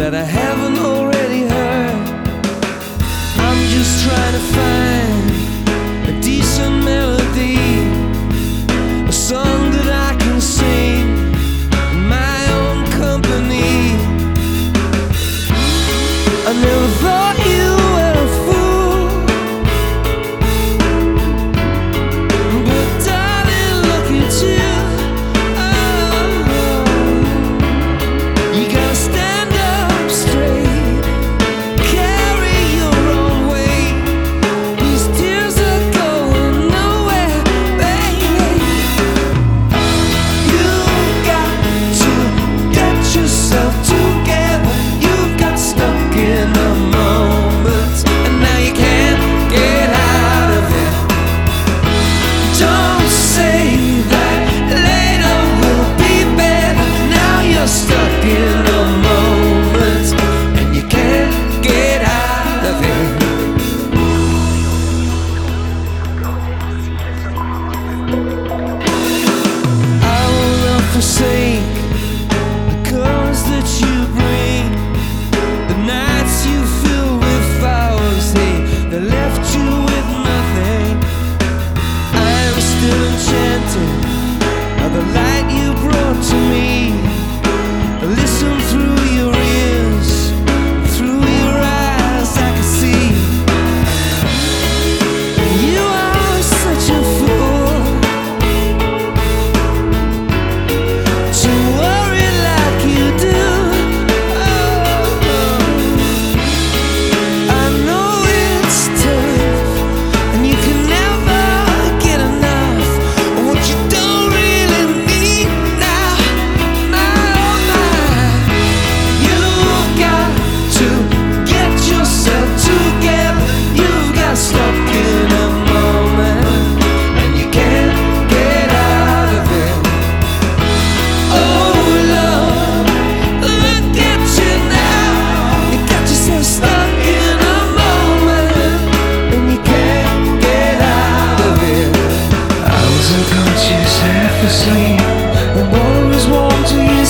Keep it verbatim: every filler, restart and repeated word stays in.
that I haven't already heard. I'm just trying to find a decent melody, a song that I can sing in my own company. I never thought you were a fool, but darling, look at you. Forsake the colors that you bring, the nights you fill with flowers, they, they left you with nothing. I am still enchanted by the light you brought to me. Listen through your ears, through your eyes, I can see you are such a fool. Sleep and always want to